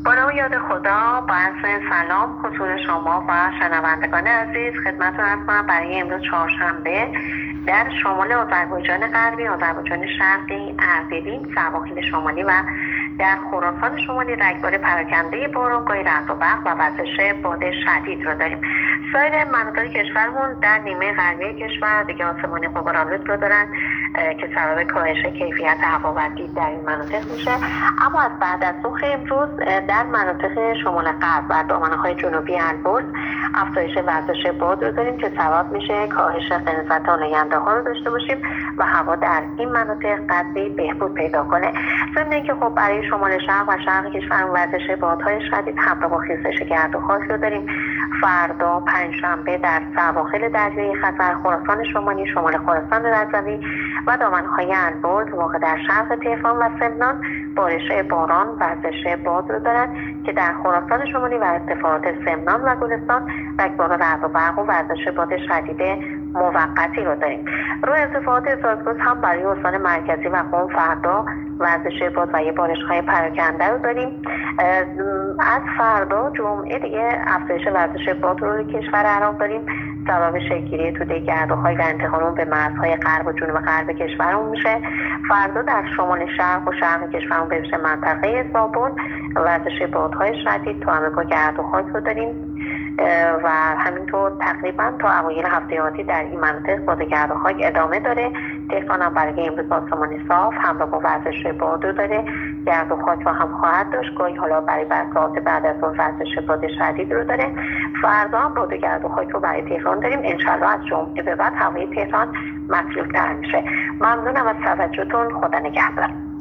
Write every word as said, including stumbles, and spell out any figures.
با نام یاد خدا، با عرض سلام حضور شما و شنوندگان عزیز خدمتتون عرض کنم. برای امروز چهارشنبه در شمال آذربایجان غربی، آذربایجان شرقی، اردبیل، سواحل شمالی و در خراسان شمالی رگبار پراکنده باران، گاهی رعد و برق و وزش باد شدید رو داریم. سایر مناطق کشورمون در نیمه غربی کشور دیگه آسمان غبارآلود رو دارن که سبب کاهش کیفیت هوا و دید در این مناطق میشه. اما از بعد از ظهر امروز در مناطق شمال غرب و دامنه‌های جنوبی البرز افزایش وزش باد رو داریم که سبب میشه کاهش غلظت آلاینده ها رو داشته باشیم و هوا در این مناطق قدری بهبود پیدا کنه. ضمن اینکه خب برای شمال شرق و شرق کشور وزش بادهای شدید همراه با خیزش گرد و خاک رو داریم. فردا پنجشنبه در سواحل دریای خزر، خراسان شمالی، شمال خراسان رضوی و دامنه‌های البرز واقع در شرق تهران و سمنان بارش باران وزش باد رو دارد که در خراسان شمالی و ارتفاعات سمنان و گلستان رگبار رعد و برق و وزش باد شدید موقتی رو داریم. روی ارتفاعات زاگرس هم برای استان مرکزی و قم فردا وزش باد و یه بارش‌های پراکنده رو داریم. از فردا جمعه دیگه افزایش وزش باد رو کشور عراق داریم، سبب شکل‌گیری توده گردوهای و انتقال به مرزهای غرب و جنوب غرب کشورمون میشه. فردا در شمال شرق و شرق کشورمون به ویژه منطقه زابل وزش بادهای شدید تو همگاه گرد و خاک رو داریم و همینطور تقریبا تا اوایل هفته آتی در این مناطق باد گرد و خاک ادامه داره. تهران هم برای امروز آسمان صاف همراه با وزش باد رو داره، گرد و خاک رو هم خواهد داشت، گاهی حالا برای ساعات بعد از اون وزش باد شدید رو داره. فردا هم باد گرد و خاک رو برای تهران داریم. انشالله از جمعه به بعد هوای تهران مطلوب‌تر میشه. ممنونم از توجهتون. خدا نگهدار.